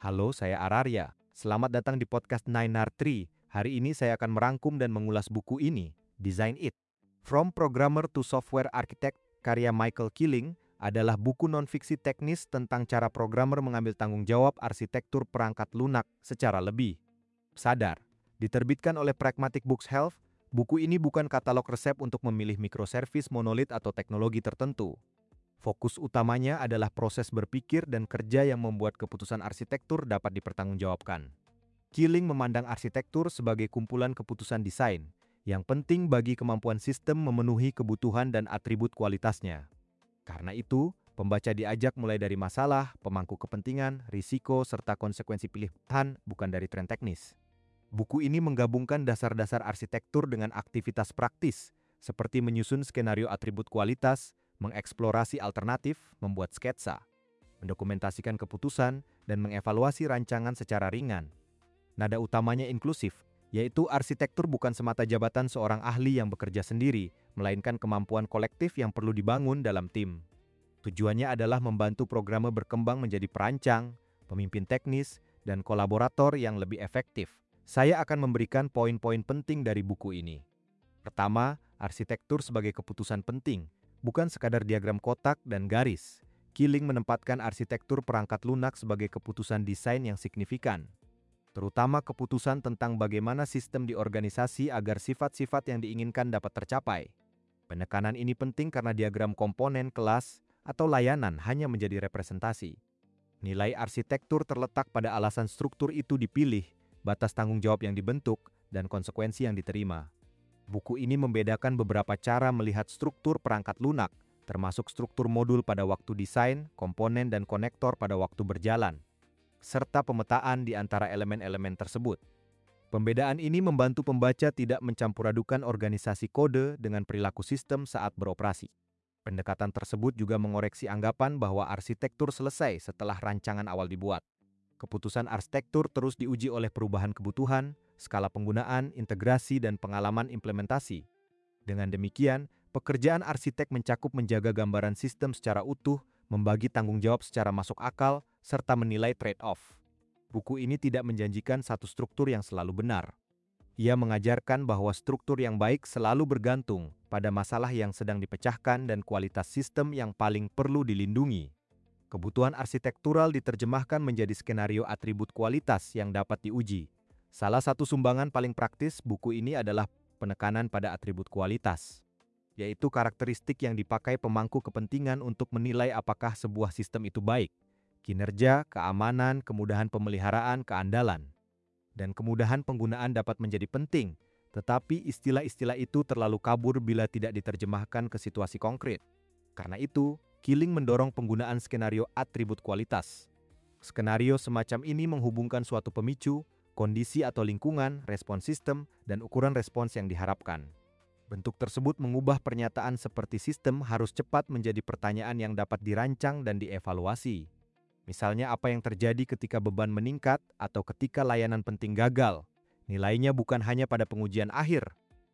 Halo, saya Ararya. Selamat datang di podcast Ninar Tree. Hari ini saya akan merangkum dan mengulas buku ini, Design It. From Programmer to Software Architect, karya Michael Killing, adalah buku non-fiksi teknis tentang cara programmer mengambil tanggung jawab arsitektur perangkat lunak secara lebih sadar. Diterbitkan oleh Pragmatic Books Health, buku ini bukan katalog resep untuk memilih microservice monolit atau teknologi tertentu. Fokus utamanya adalah proses berpikir dan kerja yang membuat keputusan arsitektur dapat dipertanggungjawabkan. Killing memandang arsitektur sebagai kumpulan keputusan desain, yang penting bagi kemampuan sistem memenuhi kebutuhan dan atribut kualitasnya. Karena itu, pembaca diajak mulai dari masalah, pemangku kepentingan, risiko, serta konsekuensi pilihan, bukan dari tren teknis. Buku ini menggabungkan dasar-dasar arsitektur dengan aktivitas praktis, seperti menyusun skenario atribut kualitas, mengeksplorasi alternatif, membuat sketsa, mendokumentasikan keputusan, dan mengevaluasi rancangan secara ringan. Nada utamanya inklusif, yaitu arsitektur bukan semata jabatan seorang ahli yang bekerja sendiri, melainkan kemampuan kolektif yang perlu dibangun dalam tim. Tujuannya adalah membantu programmer berkembang menjadi perancang, pemimpin teknis, dan kolaborator yang lebih efektif. Saya akan memberikan poin-poin penting dari buku ini. Pertama, arsitektur sebagai keputusan penting, bukan sekadar diagram kotak dan garis. Killing menempatkan arsitektur perangkat lunak sebagai keputusan desain yang signifikan, terutama keputusan tentang bagaimana sistem diorganisasi agar sifat-sifat yang diinginkan dapat tercapai. Penekanan ini penting karena diagram komponen, kelas, atau layanan hanya menjadi representasi. Nilai arsitektur terletak pada alasan struktur itu dipilih, batas tanggung jawab yang dibentuk, dan konsekuensi yang diterima. Buku ini membedakan beberapa cara melihat struktur perangkat lunak, termasuk struktur modul pada waktu desain, komponen dan konektor pada waktu berjalan, serta pemetaan di antara elemen-elemen tersebut. Pembedaan ini membantu pembaca tidak mencampuradukan organisasi kode dengan perilaku sistem saat beroperasi. Pendekatan tersebut juga mengoreksi anggapan bahwa arsitektur selesai setelah rancangan awal dibuat. Keputusan arsitektur terus diuji oleh perubahan kebutuhan, skala penggunaan, integrasi, dan pengalaman implementasi. Dengan demikian, pekerjaan arsitek mencakup menjaga gambaran sistem secara utuh, membagi tanggung jawab secara masuk akal, serta menilai trade-off. Buku ini tidak menjanjikan satu struktur yang selalu benar. Ia mengajarkan bahwa struktur yang baik selalu bergantung pada masalah yang sedang dipecahkan dan kualitas sistem yang paling perlu dilindungi. Kebutuhan arsitektural diterjemahkan menjadi skenario atribut kualitas yang dapat diuji. Salah satu sumbangan paling praktis buku ini adalah penekanan pada atribut kualitas, yaitu karakteristik yang dipakai pemangku kepentingan untuk menilai apakah sebuah sistem itu baik, kinerja, keamanan, kemudahan pemeliharaan, keandalan, dan kemudahan penggunaan dapat menjadi penting, tetapi istilah-istilah itu terlalu kabur bila tidak diterjemahkan ke situasi konkret. Karena itu, Killing mendorong penggunaan skenario atribut kualitas. Skenario semacam ini menghubungkan suatu pemicu, kondisi atau lingkungan, respons sistem, dan ukuran respons yang diharapkan. Bentuk tersebut mengubah pernyataan seperti sistem harus cepat menjadi pertanyaan yang dapat dirancang dan dievaluasi. Misalnya apa yang terjadi ketika beban meningkat atau ketika layanan penting gagal. Nilainya bukan hanya pada pengujian akhir.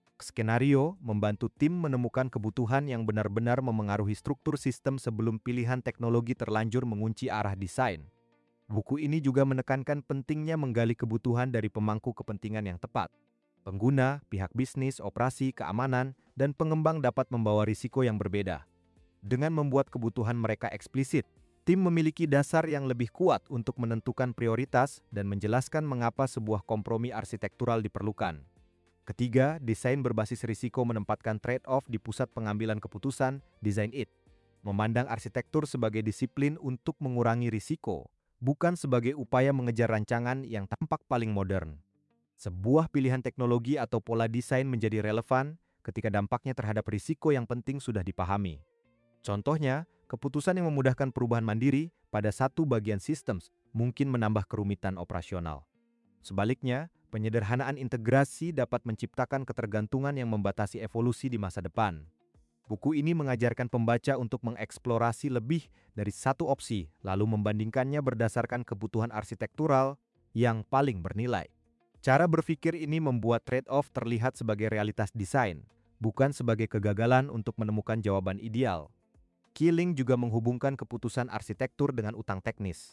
Skenario membantu tim menemukan kebutuhan yang benar-benar memengaruhi struktur sistem sebelum pilihan teknologi terlanjur mengunci arah desain. Buku ini juga menekankan pentingnya menggali kebutuhan dari pemangku kepentingan yang tepat. Pengguna, pihak bisnis, operasi, keamanan, dan pengembang dapat membawa risiko yang berbeda. Dengan membuat kebutuhan mereka eksplisit, tim memiliki dasar yang lebih kuat untuk menentukan prioritas dan menjelaskan mengapa sebuah kompromi arsitektural diperlukan. Ketiga, desain berbasis risiko menempatkan trade-off di pusat pengambilan keputusan, Design It. Memandang arsitektur sebagai disiplin untuk mengurangi risiko, bukan sebagai upaya mengejar rancangan yang tampak paling modern. Sebuah pilihan teknologi atau pola desain menjadi relevan ketika dampaknya terhadap risiko yang penting sudah dipahami. Contohnya, keputusan yang memudahkan perubahan mandiri pada satu bagian sistem mungkin menambah kerumitan operasional. Sebaliknya, penyederhanaan integrasi dapat menciptakan ketergantungan yang membatasi evolusi di masa depan. Buku ini mengajarkan pembaca untuk mengeksplorasi lebih dari satu opsi, lalu membandingkannya berdasarkan kebutuhan arsitektural yang paling bernilai. Cara berpikir ini membuat trade-off terlihat sebagai realitas desain, bukan sebagai kegagalan untuk menemukan jawaban ideal. Killing juga menghubungkan keputusan arsitektur dengan utang teknis.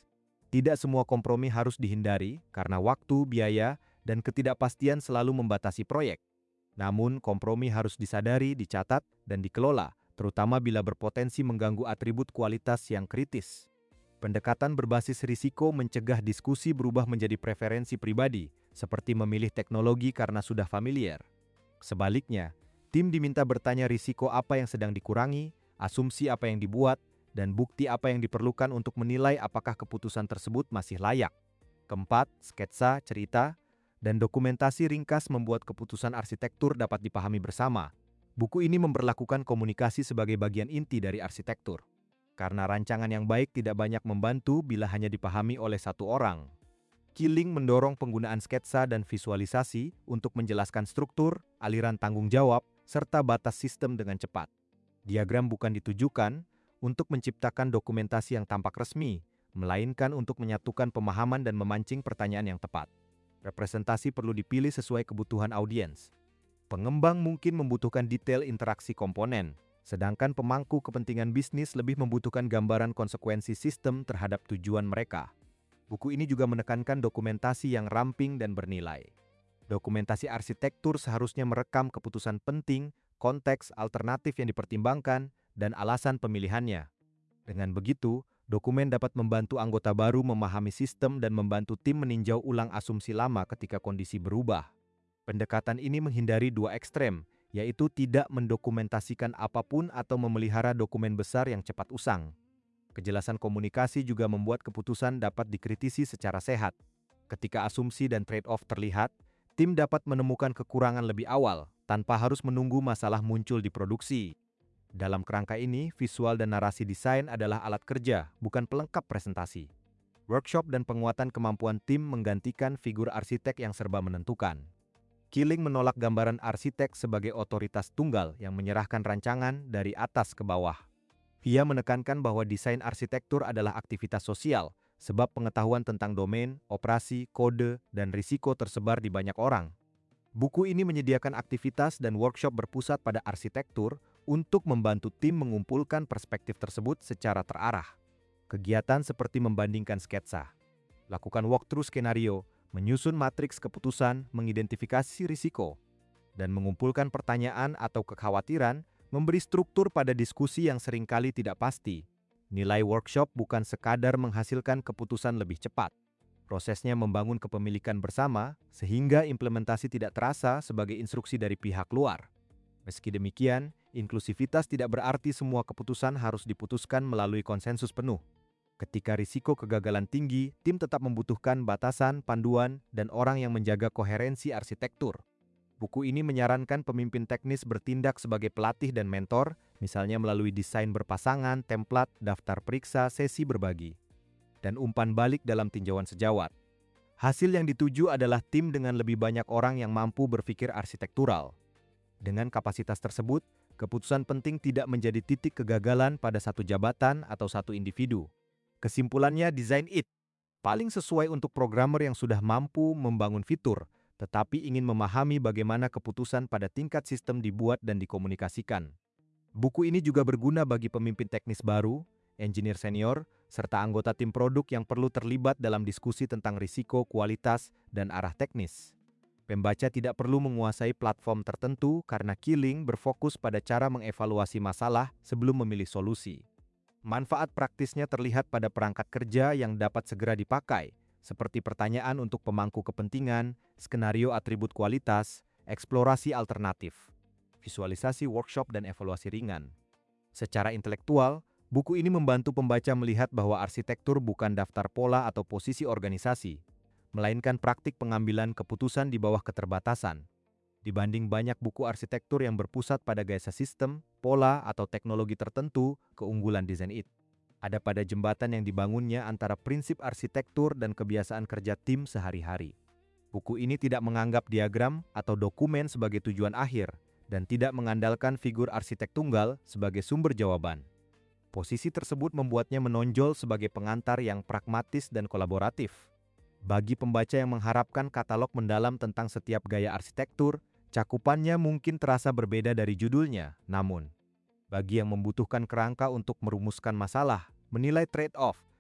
Tidak semua kompromi harus dihindari karena waktu, biaya, dan ketidakpastian selalu membatasi proyek. Namun, kompromi harus disadari, dicatat, dan dikelola, terutama bila berpotensi mengganggu atribut kualitas yang kritis. Pendekatan berbasis risiko mencegah diskusi berubah menjadi preferensi pribadi, seperti memilih teknologi karena sudah familiar. Sebaliknya, tim diminta bertanya risiko apa yang sedang dikurangi, asumsi apa yang dibuat, dan bukti apa yang diperlukan untuk menilai apakah keputusan tersebut masih layak. Keempat, sketsa, cerita, dan dokumentasi ringkas membuat keputusan arsitektur dapat dipahami bersama. Buku ini memberlakukan komunikasi sebagai bagian inti dari arsitektur. Karena rancangan yang baik tidak banyak membantu bila hanya dipahami oleh satu orang. Killing mendorong penggunaan sketsa dan visualisasi untuk menjelaskan struktur, aliran tanggung jawab, serta batas sistem dengan cepat. Diagram bukan ditujukan untuk menciptakan dokumentasi yang tampak resmi, melainkan untuk menyatukan pemahaman dan memancing pertanyaan yang tepat. Representasi perlu dipilih sesuai kebutuhan audiens. Pengembang mungkin membutuhkan detail interaksi komponen, sedangkan pemangku kepentingan bisnis lebih membutuhkan gambaran konsekuensi sistem terhadap tujuan mereka. Buku ini juga menekankan dokumentasi yang ramping dan bernilai. Dokumentasi arsitektur seharusnya merekam keputusan penting, konteks alternatif yang dipertimbangkan, dan alasan pemilihannya. Dengan begitu, dokumen dapat membantu anggota baru memahami sistem dan membantu tim meninjau ulang asumsi lama ketika kondisi berubah. Pendekatan ini menghindari dua ekstrem, yaitu tidak mendokumentasikan apapun atau memelihara dokumen besar yang cepat usang. Kejelasan komunikasi juga membuat keputusan dapat dikritisi secara sehat. Ketika asumsi dan trade-off terlihat, tim dapat menemukan kekurangan lebih awal, tanpa harus menunggu masalah muncul di produksi. Dalam kerangka ini, visual dan narasi desain adalah alat kerja, bukan pelengkap presentasi. Workshop dan penguatan kemampuan tim menggantikan figur arsitek yang serba menentukan. Killing menolak gambaran arsitek sebagai otoritas tunggal yang menyerahkan rancangan dari atas ke bawah. Ia menekankan bahwa desain arsitektur adalah aktivitas sosial, sebab pengetahuan tentang domain, operasi, kode, dan risiko tersebar di banyak orang. Buku ini menyediakan aktivitas dan workshop berpusat pada arsitektur untuk membantu tim mengumpulkan perspektif tersebut secara terarah. Kegiatan seperti membandingkan sketsa, lakukan walkthrough skenario, menyusun matriks keputusan, mengidentifikasi risiko, dan mengumpulkan pertanyaan atau kekhawatiran memberi struktur pada diskusi yang seringkali tidak pasti. Nilai workshop bukan sekadar menghasilkan keputusan lebih cepat. Prosesnya membangun kepemilikan bersama, sehingga implementasi tidak terasa sebagai instruksi dari pihak luar. Meski demikian, inklusivitas tidak berarti semua keputusan harus diputuskan melalui konsensus penuh. Ketika risiko kegagalan tinggi, tim tetap membutuhkan batasan, panduan, dan orang yang menjaga koherensi arsitektur. Buku ini menyarankan pemimpin teknis bertindak sebagai pelatih dan mentor, misalnya melalui desain berpasangan, template, daftar periksa, sesi berbagi, dan umpan balik dalam tinjauan sejawat. Hasil yang dituju adalah tim dengan lebih banyak orang yang mampu berpikir arsitektural. Dengan kapasitas tersebut, keputusan penting tidak menjadi titik kegagalan pada satu jabatan atau satu individu. Kesimpulannya, Design It paling sesuai untuk programmer yang sudah mampu membangun fitur, tetapi ingin memahami bagaimana keputusan pada tingkat sistem dibuat dan dikomunikasikan. Buku ini juga berguna bagi pemimpin teknis baru, engineer senior, serta anggota tim produk yang perlu terlibat dalam diskusi tentang risiko, kualitas, dan arah teknis. Pembaca tidak perlu menguasai platform tertentu karena Killing berfokus pada cara mengevaluasi masalah sebelum memilih solusi. Manfaat praktisnya terlihat pada perangkat kerja yang dapat segera dipakai, seperti pertanyaan untuk pemangku kepentingan, skenario atribut kualitas, eksplorasi alternatif, visualisasi workshop, dan evaluasi ringan. Secara intelektual, buku ini membantu pembaca melihat bahwa arsitektur bukan daftar pola atau posisi organisasi, melainkan praktik pengambilan keputusan di bawah keterbatasan. Dibanding banyak buku arsitektur yang berpusat pada gaya sistem, pola, atau teknologi tertentu, keunggulan Design It ada pada jembatan yang dibangunnya antara prinsip arsitektur dan kebiasaan kerja tim sehari-hari. Buku ini tidak menganggap diagram atau dokumen sebagai tujuan akhir dan tidak mengandalkan figur arsitek tunggal sebagai sumber jawaban. Posisi tersebut membuatnya menonjol sebagai pengantar yang pragmatis dan kolaboratif. Bagi pembaca yang mengharapkan katalog mendalam tentang setiap gaya arsitektur, cakupannya mungkin terasa berbeda dari judulnya. Namun, bagi yang membutuhkan kerangka untuk merumuskan masalah, menilai trade-off,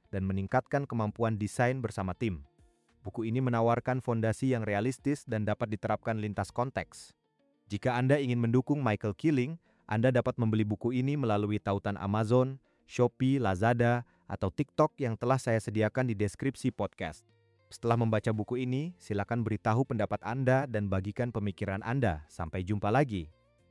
dan meningkatkan kemampuan desain bersama tim. Buku ini menawarkan fondasi yang realistis dan dapat diterapkan lintas konteks. Jika Anda ingin mendukung Michael Keeling, Anda dapat membeli buku ini melalui tautan Amazon, Shopee, Lazada, atau TikTok yang telah saya sediakan di deskripsi podcast. Setelah membaca buku ini, silakan beritahu pendapat Anda dan bagikan pemikiran Anda. Sampai jumpa lagi.